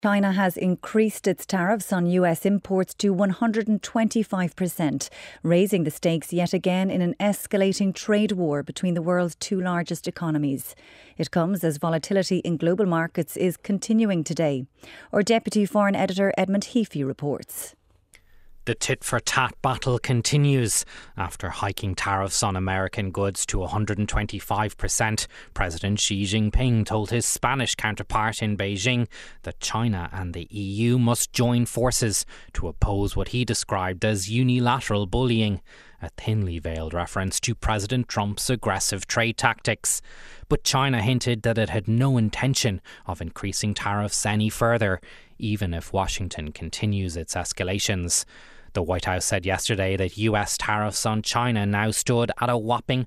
China has increased its tariffs on US imports to 125%, raising the stakes yet again in an escalating trade war between the world's two largest economies. It comes as volatility in global markets is continuing today. Our Deputy Foreign Editor Edmund Heafy reports. The tit-for-tat battle continues. After hiking tariffs on American goods to 125%, President Xi Jinping told his Spanish counterpart in Beijing that China and the EU must join forces to oppose what he described as unilateral bullying, a thinly veiled reference to President Trump's aggressive trade tactics. But China hinted that it had no intention of increasing tariffs any further, even if Washington continues its escalations. The White House said yesterday that US tariffs on China now stood at a whopping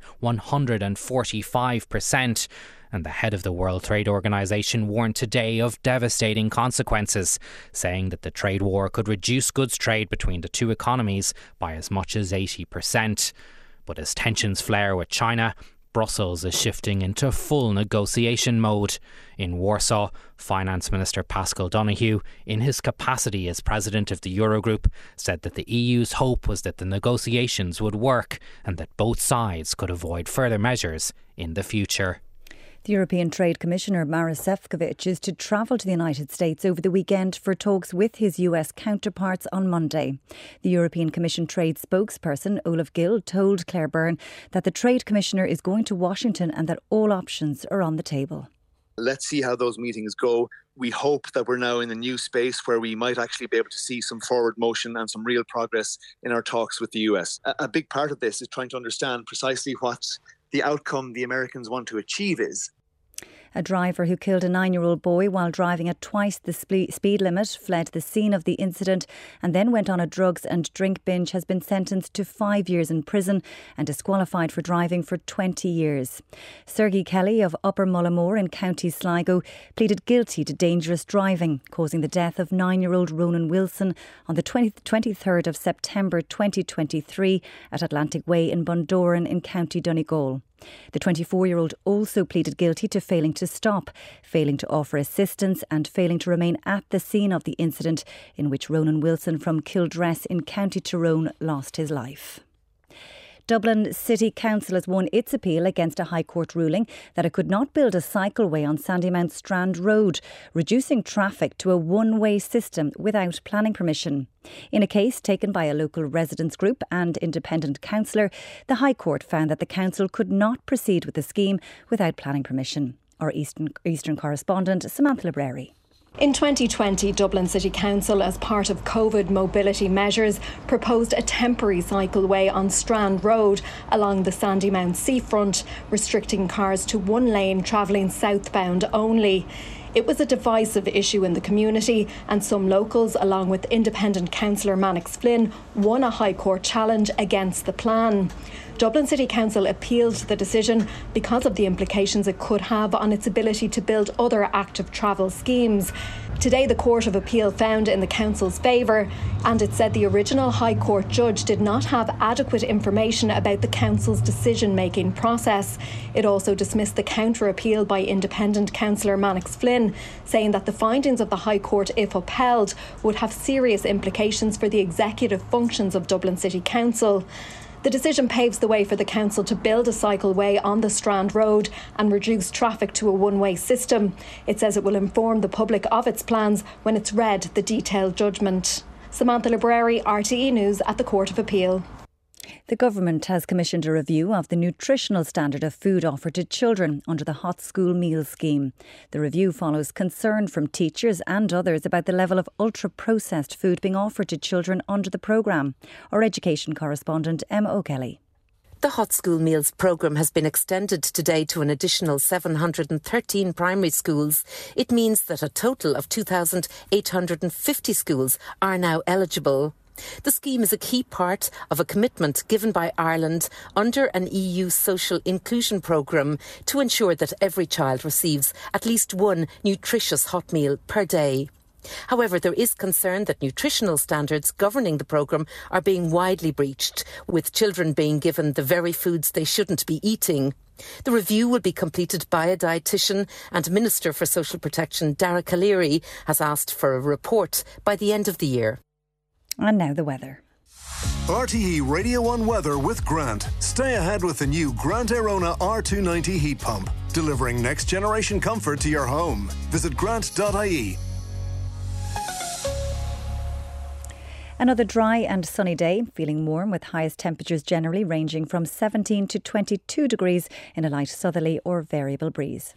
145%. And the head of the World Trade Organization warned today of devastating consequences, saying that the trade war could reduce goods trade between the two economies by as much as 80%. But as tensions flare with China, Brussels is shifting into full negotiation mode. In Warsaw, Finance Minister Paschal Donohoe, in his capacity as president of the Eurogroup, said that the EU's hope was that the negotiations would work and that both sides could avoid further measures in the future. The European Trade Commissioner Maroš Šefčovič is to travel to the United States over the weekend for talks with his US counterparts on Monday. The European Commission trade spokesperson Olaf Gill told Claire Byrne that the Trade Commissioner is going to Washington and that all options are on the table. Let's see how those meetings go. We hope that we're now in a new space where we might actually be able to see some forward motion and some real progress in our talks with the US. A big part of this is trying to understand precisely what the outcome the Americans want to achieve is. A driver who killed a 9-year-old boy while driving at twice the speed limit fled the scene of the incident and then went on a drugs and drink binge has been sentenced to 5 years in prison and disqualified for driving for 20 years. Sergey Kelly of Upper Mullimore in County Sligo pleaded guilty to dangerous driving, causing the death of 9-year-old Ronan Wilson on the 23rd of September 2023 at Atlantic Way in Bundoran in County Donegal. The 24-year-old also pleaded guilty to failing to stop, failing to offer assistance and failing to remain at the scene of the incident in which Ronan Wilson from Kildress in County Tyrone lost his life. Dublin City Council has won its appeal against a High Court ruling that it could not build a cycleway on Sandymount Strand Road, reducing traffic to a one-way system without planning permission. In a case taken by a local residents group and independent councillor, the High Court found that the council could not proceed with the scheme without planning permission. Our Eastern correspondent, Samantha Libreri. In 2020, Dublin City Council, as part of COVID mobility measures, proposed a temporary cycleway on Strand Road along the Sandymount seafront, restricting cars to one lane travelling southbound only. It was a divisive issue in the community, and some locals, along with independent councillor Mannix Flynn, won a High Court challenge against the plan. Dublin City Council appealed the decision because of the implications it could have on its ability to build other active travel schemes. Today, the Court of Appeal found in the Council's favour, and it said the original High Court judge did not have adequate information about the Council's decision-making process. It also dismissed the counter-appeal by independent councillor Mannix Flynn, saying that the findings of the High Court, if upheld, would have serious implications for the executive functions of Dublin City Council. The decision paves the way for the council to build a cycleway on the Strand Road and reduce traffic to a one-way system. It says it will inform the public of its plans when it's read the detailed judgment. Samantha Libreri, RTE News at the Court of Appeal. The government has commissioned a review of the nutritional standard of food offered to children under the Hot School Meal Scheme. The review follows concern from teachers and others about the level of ultra-processed food being offered to children under the programme. Our education correspondent Emma O'Kelly. The Hot School Meals programme has been extended today to an additional 713 primary schools. It means that a total of 2,850 schools are now eligible. The scheme is a key part of a commitment given by Ireland under an EU social inclusion programme to ensure that every child receives at least one nutritious hot meal per day. However, there is concern that nutritional standards governing the programme are being widely breached, with children being given the very foods they shouldn't be eating. The review will be completed by a dietitian, and Minister for Social Protection Dara Calleary has asked for a report by the end of the year. And now the weather. RTE Radio 1 weather with Grant. Stay ahead with the new Grant Airona R290 heat pump, delivering next generation comfort to your home. Visit grant.ie. Another dry and sunny day, feeling warm with highest temperatures generally ranging from 17 to 22 degrees in a light southerly or variable breeze.